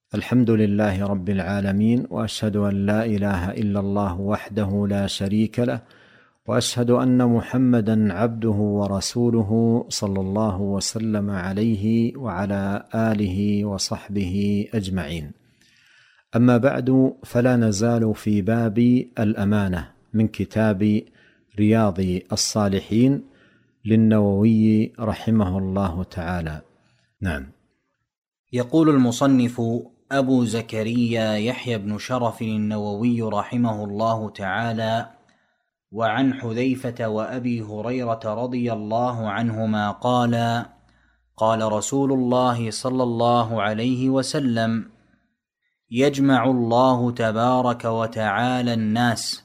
الحمد لله رب العالمين، وأشهد أن لا إله إلا الله وحده لا شريك له، وأشهد أن محمدًا عبده ورسوله صلى الله وسلم عليه وعلى آله وصحبه أجمعين. أما بعد، فلا نزال في باب الأمانة من كتاب رياض الصالحين للنووي رحمه الله تعالى. نعم. يقول المصنف أبو زكريا يحيى بن شرف النووي رحمه الله تعالى: وعن حذيفة وأبي هريرة رضي الله عنهما قال: قال رسول الله صلى الله عليه وسلم: يجمع الله تبارك وتعالى الناس،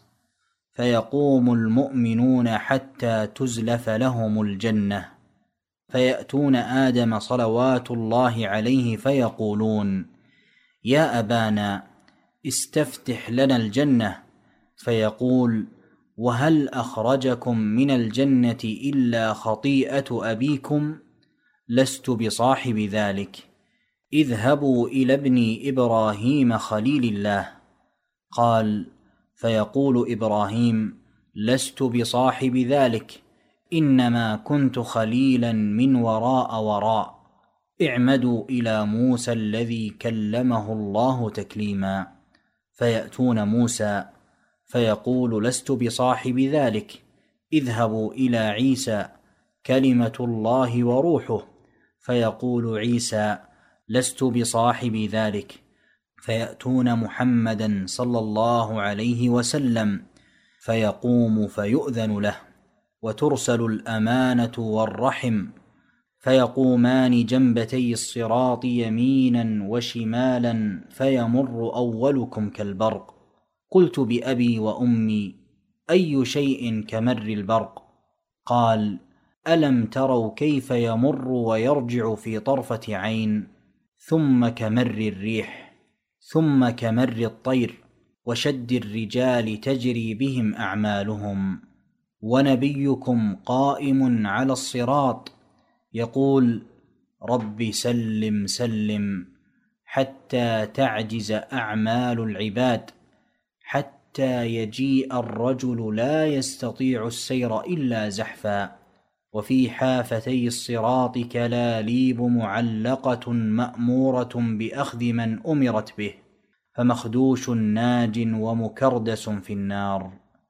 فيقوم المؤمنون حتى تزلف لهم الجنة، فيأتون آدم صلوات الله عليه فيقولون: يا أبانا استفتح لنا الجنة، فيقول: وهل أخرجكم من الجنة إلا خطيئة أبيكم؟ لست بصاحب ذلك، اذهبوا إلى ابن إبراهيم خليل الله. قال: فيقول إبراهيم: لست بصاحب ذلك، إنما كنت خليلا من وراء، اعمدوا إلى موسى الذي كلمه الله تكليما. فيأتون موسى فيقول: لست بصاحب ذلك، اذهبوا إلى عيسى كلمة الله وروحه. فيقول عيسى: لست بصاحب ذلك. فيأتون محمدا صلى الله عليه وسلم فيقوم فيؤذن له، وترسل الأمانة والرحم، فيقومان جنبتي الصراط يمينا وشمالا، فيمر أولكم كالبرق. قلت بأبي وأمي: أي شيء كمر البرق؟ قال: ألم تروا كيف يمر ويرجع في طرفة عين؟ ثم كمر الريح، ثم كمر الطير، وشد الرجال تجري بهم أعمالهم. ونبيكم قائم على الصراط يقول: رب سلم سلم، حتى تعجز أعمال العباد، حتى يجيء الرجل لا يستطيع السير إلا زحفا، وفي حافتي الصراط كلاليب معلقة مأمورة بأخذ من أمرت به، فمخدوش ناج ومكردس في النار.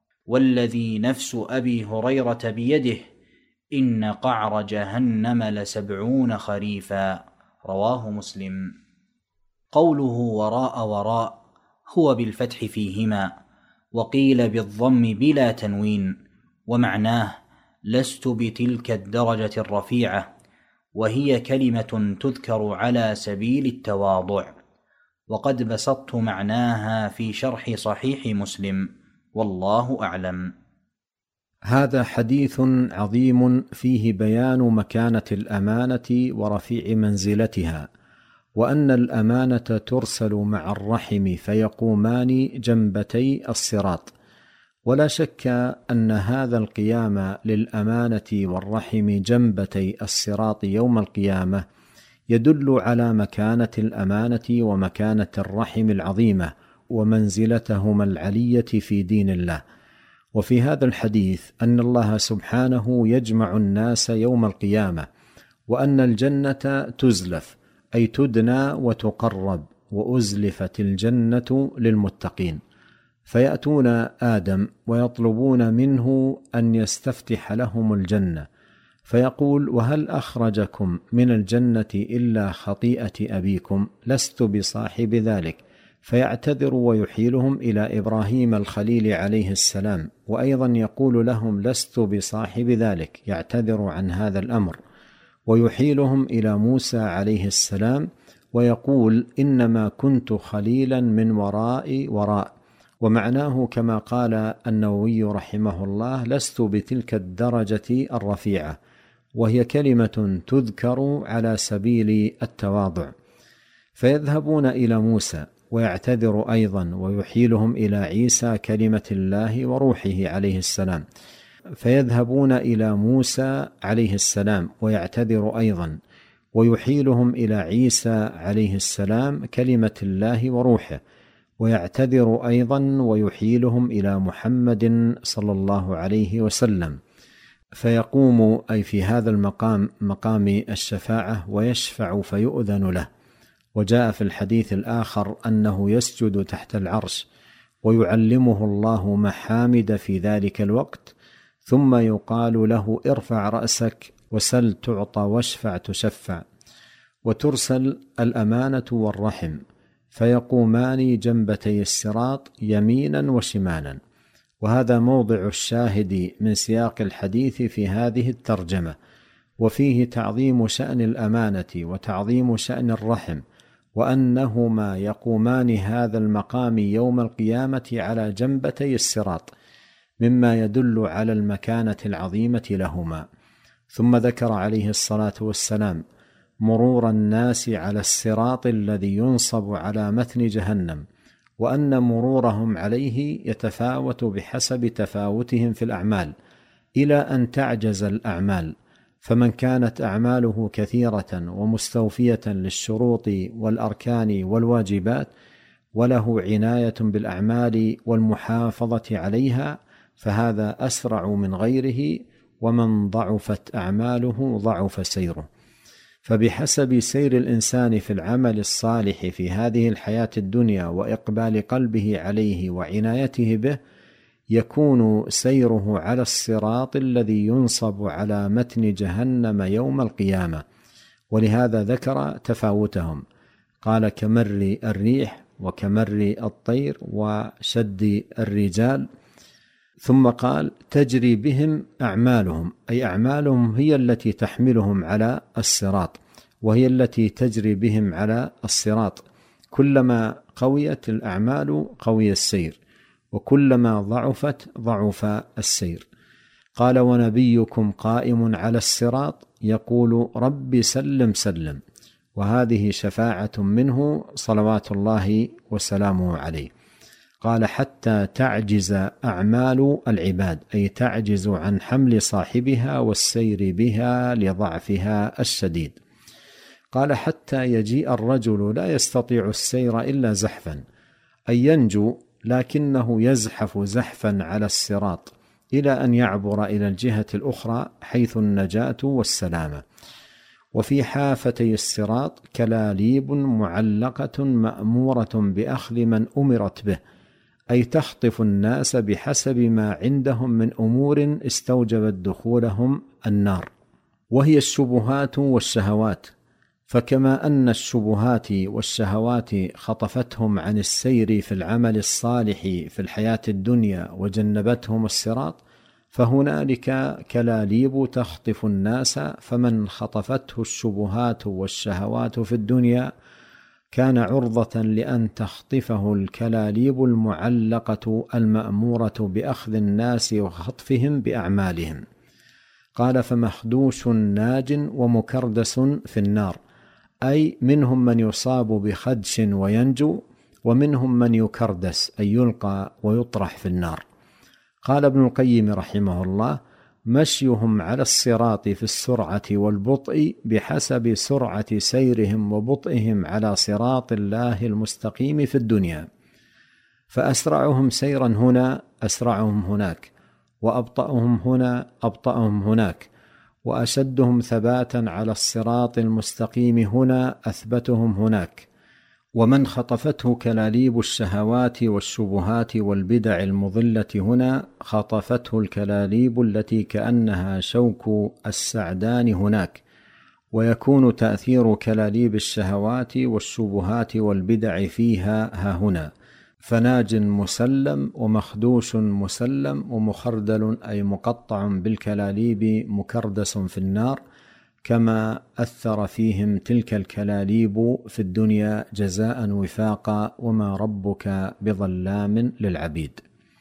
والذي نفس أبي هريرة بيده، إن قعر جهنم ل70 خريفا. رواه مسلم. قوله وراء هو بالفتح فيهما، وقيل بالضم بلا تنوين، ومعناه: لست بتلك الدرجة الرفيعة، وهي كلمة تذكر على سبيل التواضع. وقد بسطت معناها في شرح صحيح مسلم، والله أعلم. هذا حديث عظيم فيه بيان مكانة الأمانة ورفيع منزلتها، وأن الأمانة ترسل مع الرحم فيقومان جنبتي الصراط. ولا شك أن هذا القيام للأمانة والرحم جنبتي الصراط يوم القيامة يدل على مكانة الأمانة ومكانة الرحم العظيمة ومنزلتهما العلية في دين الله. وفي هذا الحديث أن الله سبحانه يجمع الناس يوم القيامة، وأن الجنة تزلف أي تدنى وتقرب، وأزلفت الجنة للمتقين. فيأتون آدم ويطلبون منه أن يستفتح لهم الجنة، فيقول: وهل أخرجكم من الجنة إلا خطيئة أبيكم؟ لست بصاحب ذلك. فيعتذر ويحيلهم إلى إبراهيم الخليل عليه السلام، وأيضا يقول لهم: لست بصاحب ذلك، يعتذر عن هذا الأمر، ويحيلهم إلى موسى عليه السلام ويقول: إنما كنت خليلا من وراء. ومعناه كما قال النووي رحمه الله: لست بتلك الدرجة الرفيعة، وهي كلمة تذكر على سبيل التواضع. فيذهبون إلى موسى ويعتذر أيضا، ويحيلهم إلى عيسى كلمة الله وروحه عليه السلام. فيذهبون إلى موسى عليه السلام ويعتذر أيضا، ويحيلهم إلى عيسى عليه السلام كلمة الله وروحه، ويعتذر أيضا ويحيلهم إلى محمد صلى الله عليه وسلم، فيقوم أي في هذا المقام مقام الشفاعة ويشفع فيؤذن له. وجاء في الحديث الآخر أنه يسجد تحت العرش ويعلمه الله محامد في ذلك الوقت، ثم يقال له ارفع رأسك وسل تعطى واشفع تشفع. وترسل الأمانة والرحم فيقومان جنبتي الصراط يمينا وشمالا. وهذا موضع الشاهد من سياق الحديث في هذه الترجمة، وفيه تعظيم شأن الأمانة وتعظيم شأن الرحم، وأنهما يقومان هذا المقام يوم القيامة على جنبتي الصراط، مما يدل على المكانة العظيمة لهما. ثم ذكر عليه الصلاة والسلام مرور الناس على الصراط الذي ينصب على متن جهنم، وأن مرورهم عليه يتفاوت بحسب تفاوتهم في الأعمال، إلى أن تعجز الأعمال، فمن كانت أعماله كثيرة ومستوفية للشروط والأركان والواجبات وله عناية بالأعمال والمحافظة عليها فهذا أسرع من غيره، ومن ضعفت أعماله ضعف سيره. فبحسب سير الإنسان في العمل الصالح في هذه الحياة الدنيا وإقبال قلبه عليه وعنايته به، يكون سيره على الصراط الذي ينصب على متن جهنم يوم القيامة. ولهذا ذكر تفاوتهم، قال كمر الريح وكمر الطير وشد الرجال، ثم قال تجري بهم أعمالهم، أي أعمالهم هي التي تحملهم على الصراط، وهي التي تجري بهم على الصراط. كلما قويت الأعمال قوي السير، وكلما ضعفت ضعف السير. قال ونبيكم قائم على الصراط يقول رب سلم سلم، وهذه شفاعة منه صلوات الله وسلامه عليه. قال حتى تعجز أعمال العباد، أي تعجز عن حمل صاحبها والسير بها لضعفها الشديد. قال حتى يجيء الرجل لا يستطيع السير إلا زحفا، أي ينجو لكنه يزحف زحفا على الصراط إلى أن يعبر إلى الجهة الأخرى حيث النجاة والسلامة. وفي حافتي الصراط كلاليب معلقة مأمورة بأخذ من أمرت به، أي تخطف الناس بحسب ما عندهم من أمور استوجبت دخولهم النار، وهي الشبهات والشهوات. فكما أن الشبهات والشهوات خطفتهم عن السير في العمل الصالح في الحياة الدنيا وجنبتهم الصراط، فهنالك كلاليب تخطف الناس، فمن خطفته الشبهات والشهوات في الدنيا كان عرضة لأن تخطفه الكلاليب المعلقة المأمورة بأخذ الناس وخطفهم بأعمالهم. قال فمخدوش ناج ومكردس في النار، أي منهم من يصاب بخدش وينجو، ومنهم من يكردس أي يلقى ويطرح في النار. قال ابن القيم رحمه الله مشيهم على الصراط في السرعة والبطء بحسب سرعة سيرهم وبطئهم على صراط الله المستقيم في الدنيا، فأسرعهم سيرا هنا أسرعهم هناك، وأبطأهم هنا أبطأهم هناك، وأشدهم ثباتا على الصراط المستقيم هنا أثبتهم هناك. ومن خطفته كلاليب الشهوات والشبهات والبدع المضلة هنا خطفته الكلاليب التي كأنها شوك السعدان هناك. ويكون تأثير كلاليب الشهوات والشبهات والبدع فيها ها هنا، فناج مسلم ومخدوش مسلم ومخردل أي مقطع بالكلاليب مكردس في النار، كما أثر فيهم تلك الكلاليب في الدنيا جزاء وفاقا، وما ربك بظلام للعبيد.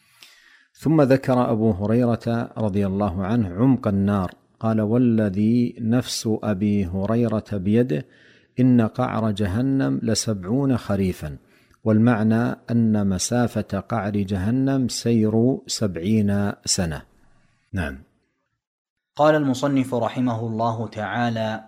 ثم ذكر أبو هريرة رضي الله عنه عمق النار، قال والذي نفس أبي هريرة بيده إن قعر جهنم ل70 خريفا، والمعنى أن مسافة قعر جهنم سير 70 سنة. نعم. قال المصنف رحمه الله تعالى: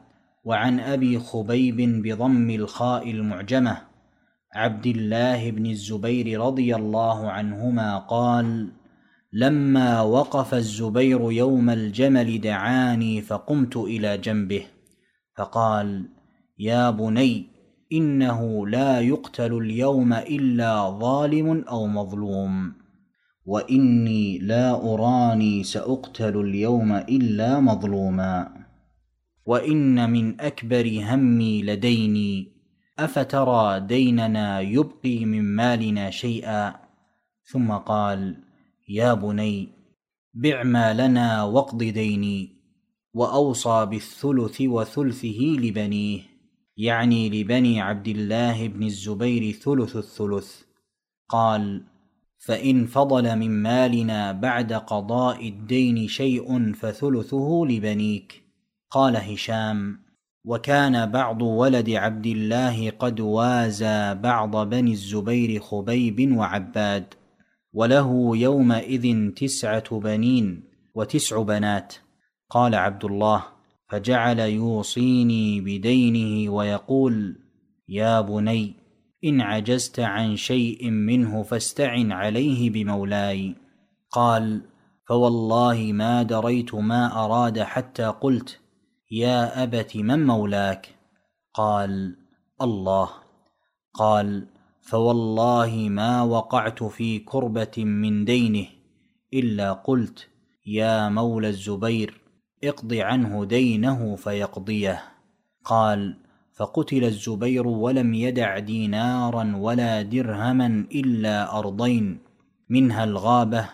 وعن أبي خبيب بضم الخاء المعجمة عبد الله بن الزبير رضي الله عنهما قال: لما وقف الزبير يوم الجمل دعاني فقمت إلى جنبه فقال: يا بني، إنه لا يقتل اليوم إلا ظالم أو مظلوم، وإني لا أراني سأقتل اليوم إلا مظلوما، وإن من أكبر همي لديني، أفترى ديننا يبقي من مالنا شيئا؟ ثم قال: يا بني، بع ما لنا واقض ديني. وأوصى بالثلث وثلثه لبنيه، يعني لبني عبد الله بن الزبير ثلث الثلث. قال: فإن فضل من مالنا بعد قضاء الدين شيء فثلثه لبنيك. قال هشام: وكان بعض ولد عبد الله قد وازى بعض بني الزبير خبيب وعباد، وله يومئذ 9 بنين و9 بنات. قال عبد الله: فجعل يوصيني بدينه ويقول: يا بني، إن عجزت عن شيء منه فاستعن عليه بمولاي. قال: فوالله ما دريت ما أراد حتى قلت: يا أبت من مولاك؟ قال: الله. قال: فوالله ما وقعت في كربة من دينه إلا قلت: يا مولى الزبير، اقض عنه دينه فيقضيه. قال: فقتل الزبير ولم يدع دينارا ولا درهما إلا أرضين، منها الغابة،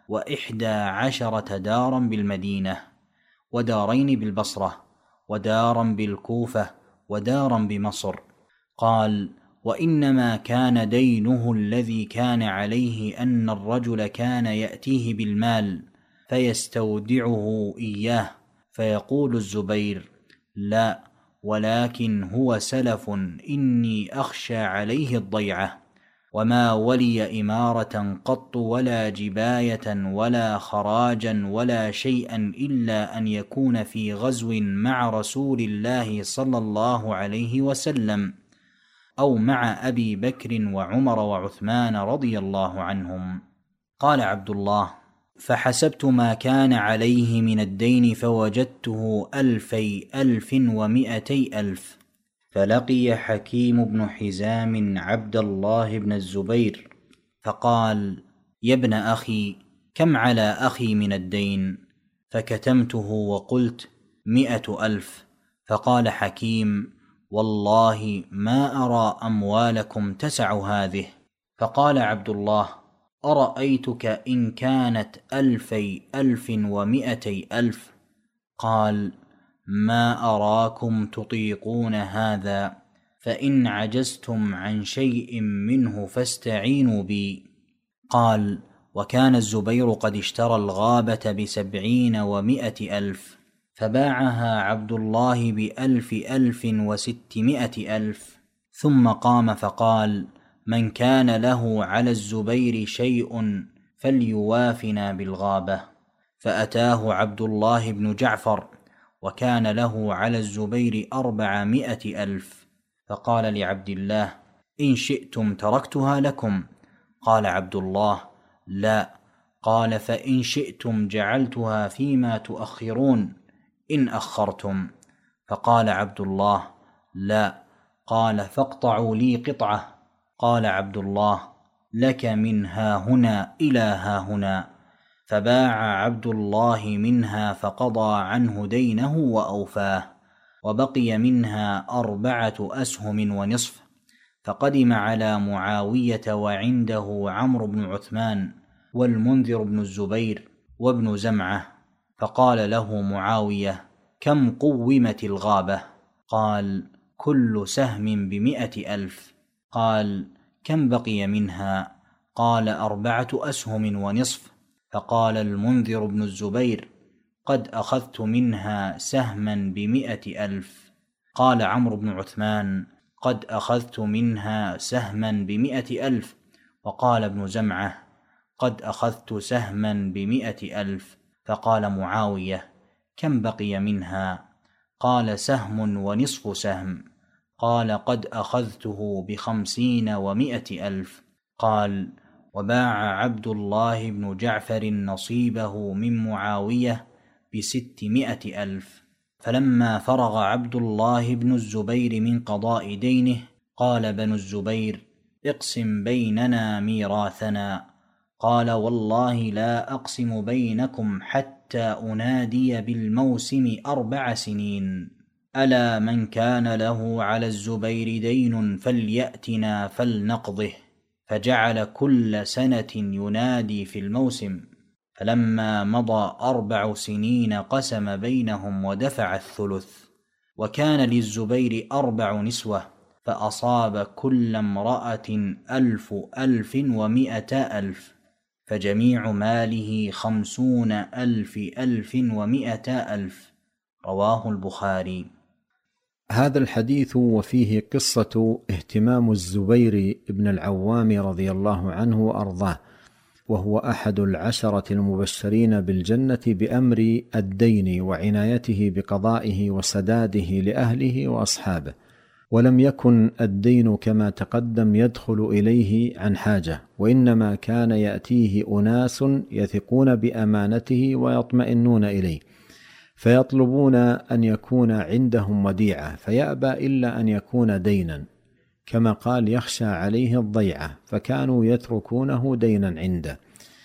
11 دارا بالمدينة، ودارين بالبصرة، ودارا بالكوفة، ودارا بمصر. قال: وإنما كان دينه الذي كان عليه أن الرجل كان يأتيه بالمال فيستودعه إياه، فيقول الزبير: لا، ولكن هو سلف، إني أخشى عليه الضيعة، وما ولي إمارة قط ولا جباية ولا خراجا ولا شيئا إلا أن يكون في غزو مع رسول الله صلى الله عليه وسلم، أو مع أبي بكر وعمر وعثمان رضي الله عنهم. قال عبد الله: فحسبت ما كان عليه من الدين فوجدته 1200 فلقي حكيم بن حزام عبد الله بن الزبير فقال: يا ابن أخي، كم على أخي من الدين؟ فكتمته وقلت: 100,000. فقال حكيم: والله ما أرى أموالكم تسع هذه. فقال عبد الله: أرأيتك إن كانت 2,100,000؟ قال: ما أراكم تطيقون هذا، فإن عجزتم عن شيء منه فاستعينوا بي. قال: وكان الزبير قد اشترى الغابة ب70,100,000، فباعها عبد الله ب1,600,000. ثم قام فقال: من كان له على الزبير شيء فليوافنا بالغابة. فأتاه عبد الله بن جعفر، وكان له على الزبير 400,000، فقال لعبد الله: إن شئتم تركتها لكم. قال عبد الله: لا. قال: فإن شئتم جعلتها فيما تؤخرون إن أخرتم. فقال عبد الله: لا. قال: فاقطعوا لي قطعة. قال عبد الله: لك من هاهنا إلى هاهنا. فباع عبد الله منها فقضى عنه دينه وأوفاه، وبقي منها 4 أسهم ونصف. فقدم على معاوية وعنده عمرو بن عثمان والمنذر بن الزبير وابن زمعة، فقال له معاوية: كم قومت الغابة؟ قال: كل سهم ب100,000. قال: كم بقي منها؟ قال: 4 أسهم ونصف. فقال المنذر بن الزبير: قد أخذت منها سهما ب100,000. قال عمرو بن عثمان: قد أخذت منها سهما ب100,000. وقال ابن زمعة: قد أخذت سهما ب100,000. فقال معاوية: كم بقي منها؟ قال: سهم ونصف سهم. قال: قد أخذته ب50 و100 ألف. قال: وباع عبد الله بن جعفر نصيبه من معاوية ب600 ألف. فلما فرغ عبد الله بن الزبير من قضاء دينه قال بنو الزبير: اقسم بيننا ميراثنا. قال: والله لا أقسم بينكم حتى أنادي بالموسم 4 سنين. ألا من كان له على الزبير دين فليأتنا فلنقضه. فجعل كل سنة ينادي في الموسم. فلما مضى 4 سنين قسم بينهم ودفع الثلث. وكان للزبير 4 نسوة، فأصاب كل امرأة 1,100 ألف، فجميع ماله 50,100 ألف. رواه البخاري. هذا الحديث وفيه قصة اهتمام الزبير بن العوام رضي الله عنه وأرضاه، وهو أحد 10 المبشرين بالجنة بأمر الدين وعنايته بقضائه وسداده لأهله وأصحابه. ولم يكن الدين كما تقدم يدخل إليه عن حاجة، وإنما كان يأتيه أناس يثقون بأمانته ويطمئنون إليه، فيطلبون أن يكون عندهم وديعة، فيأبى إلا أن يكون دينا، كما قال: يخشى عليه الضيعة، فكانوا يتركونه دينا عنده.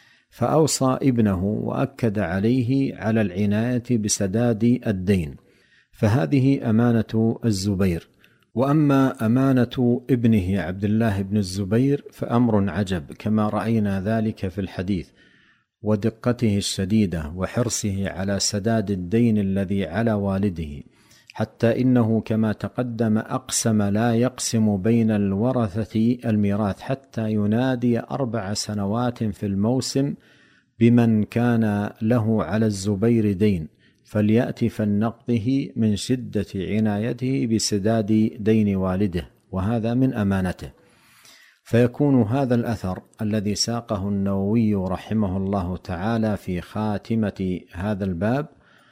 فأوصى ابنه وأكد عليه على العناية بسداد الدين، فهذه أمانة الزبير. وأما أمانة ابنه عبد الله بن الزبير فأمر عجب، كما رأينا ذلك في الحديث، ودقته الشديدة وحرصه على سداد الدين الذي على والده، حتى إنه كما تقدم أقسم لا يقسم بين الورثة الميراث حتى ينادي 4 سنوات في الموسم بمن كان له على الزبير دين فليأتي فلنقضه، من شدة عنايته بسداد دين والده، وهذا من أمانته. فيكون هذا الأثر الذي ساقه النووي رحمه الله تعالى في خاتمة هذا الباب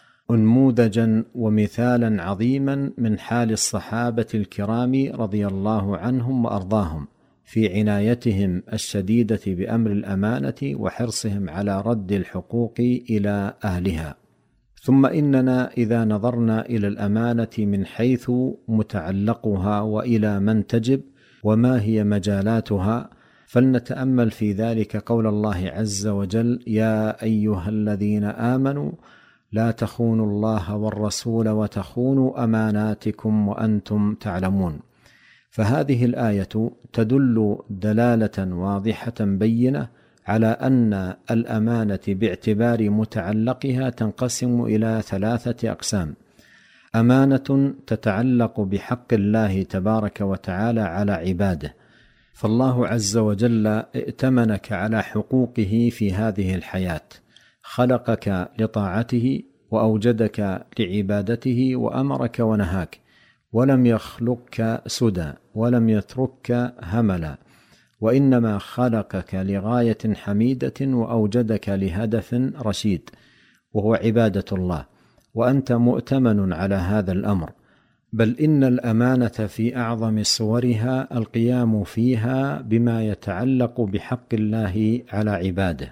أنموذجا ومثالا عظيما من حال الصحابة الكرام رضي الله عنهم وأرضاهم في عنايتهم الشديدة بأمر الأمانة وحرصهم على رد الحقوق إلى أهلها. ثم إننا إذا نظرنا إلى الأمانة من حيث متعلقها وإلى من تجب وما هي مجالاتها، فلنتأمل في ذلك قول الله عز وجل: يا أيها الذين آمنوا لا تخونوا الله والرسول وتخونوا أماناتكم وأنتم تعلمون. فهذه الآية تدل دلالة واضحة بينة على أن الأمانة باعتبار متعلقها تنقسم إلى 3 أقسام: أمانة تتعلق بحق الله تبارك وتعالى على عباده، فالله عز وجل ائتمنك على حقوقه في هذه الحياة، خلقك لطاعته وأوجدك لعبادته وأمرك ونهاك، ولم يخلقك سدى ولم يتركك هملا، وإنما خلقك لغاية حميدة وأوجدك لهدف رشيد وهو عبادة الله، وأنت مؤتمن على هذا الأمر. بل إن الأمانة في أعظم صورها القيام فيها بما يتعلق بحق الله على عباده،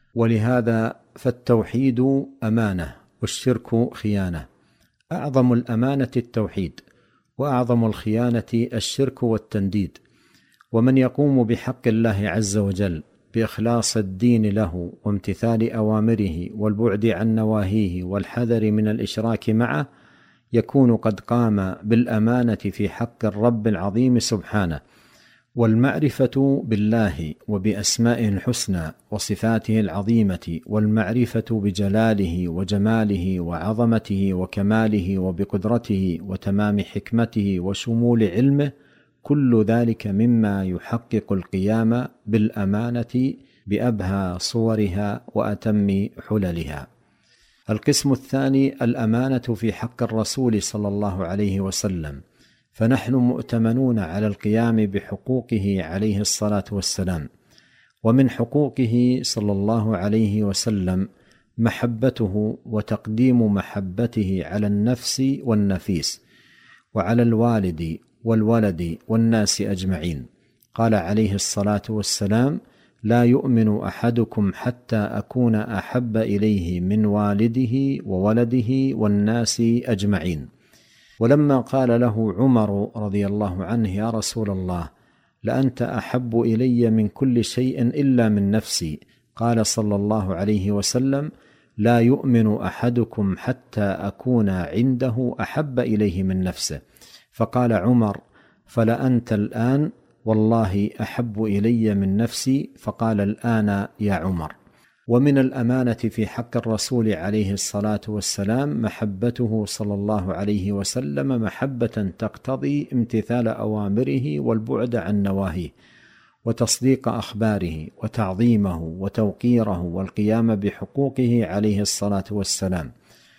ولهذا فالتوحيد أمانة والشرك خيانة. أعظم الأمانة التوحيد، وأعظم الخيانة الشرك والتنديد. ومن يقوم بحق الله عز وجل بإخلاص الدين له وامتثال أوامره والبعد عن نواهيه والحذر من الإشراك معه يكون قد قام بالأمانة في حق الرب العظيم سبحانه. والمعرفة بالله وبأسمائه الحسنى وصفاته العظيمة، والمعرفة بجلاله وجماله وعظمته وكماله وبقدرته وتمام حكمته وشمول علمه، كل ذلك مما يحقق القيام بالأمانة بأبهى صورها وأتم حللها. القسم الثاني الأمانة في حق الرسول صلى الله عليه وسلم، فنحن مؤتمنون على القيام بحقوقه عليه الصلاة والسلام. ومن حقوقه صلى الله عليه وسلم محبته وتقديم محبته على النفس والنفيس وعلى الوالد والولد والناس أجمعين. قال عليه الصلاة والسلام: لا يؤمن أحدكم حتى أكون أحب إليه من والده وولده والناس أجمعين. ولما قال له عمر رضي الله عنه: يا رسول الله، لأنت أحب إلي من كل شيء إلا من نفسي، قال صلى الله عليه وسلم: لا يؤمن أحدكم حتى أكون عنده أحب إليه من نفسه. فقال عمر: فلأنت الآن والله أحب إلي من نفسي. فقال: الآن يا عمر. ومن الأمانة في حق الرسول عليه الصلاة والسلام محبته صلى الله عليه وسلم محبة تقتضي امتثال أوامره والبعد عن نواهيه، وتصديق أخباره، وتعظيمه وتوقيره، والقيام بحقوقه عليه الصلاة والسلام،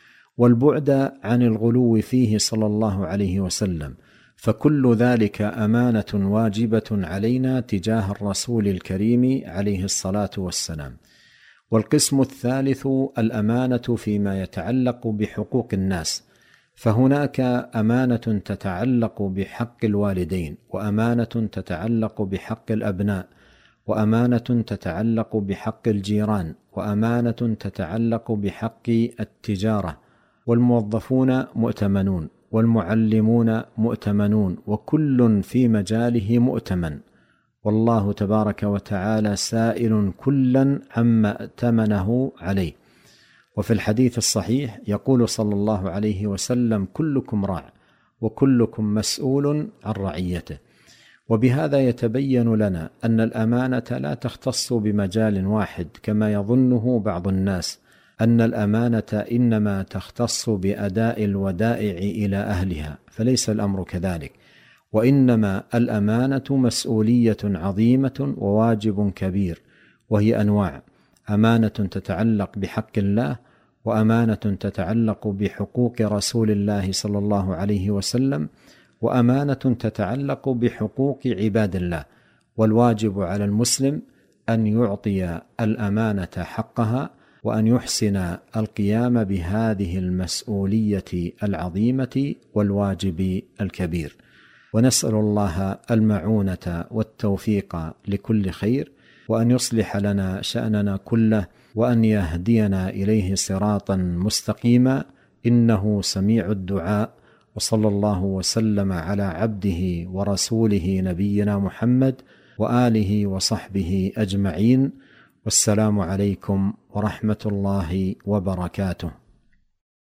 والبعد عن الغلو فيه صلى الله عليه وسلم. فكل ذلك أمانة واجبة علينا تجاه الرسول الكريم عليه الصلاة والسلام. والقسم الثالث الأمانة فيما يتعلق بحقوق الناس، فهناك أمانة تتعلق بحق الوالدين، وأمانة تتعلق بحق الأبناء، وأمانة تتعلق بحق الجيران، وأمانة تتعلق بحق التجارة. والموظفون مؤتمنون، والمعلمون مؤتمنون، وكل في مجاله مؤتمن، والله تبارك وتعالى سائل كلا عما ائتمنه عليه. وفي الحديث الصحيح يقول صلى الله عليه وسلم: كلكم راع وكلكم مسؤول عن رعيته. وبهذا يتبين لنا أن الأمانة لا تختص بمجال واحد كما يظنه بعض الناس، أن الأمانة إنما تختص بأداء الودائع إلى أهلها، فليس الأمر كذلك، وإنما الأمانة مسؤولية عظيمة وواجب كبير، وهي أنواع: أمانة تتعلق بحق الله، وأمانة تتعلق بحقوق رسول الله صلى الله عليه وسلم، وأمانة تتعلق بحقوق عباد الله. والواجب على المسلم أن يعطي الأمانة حقها، وأن يحسن القيام بهذه المسؤولية العظيمة والواجب الكبير. ونسأل الله المعونة والتوفيق لكل خير، وأن يصلح لنا شأننا كله، وأن يهدينا إليه صراطا مستقيما، إنه سميع الدعاء. وصلى الله وسلم على عبده ورسوله نبينا محمد وآله وصحبه أجمعين، والسلام عليكم ورحمة الله وبركاته.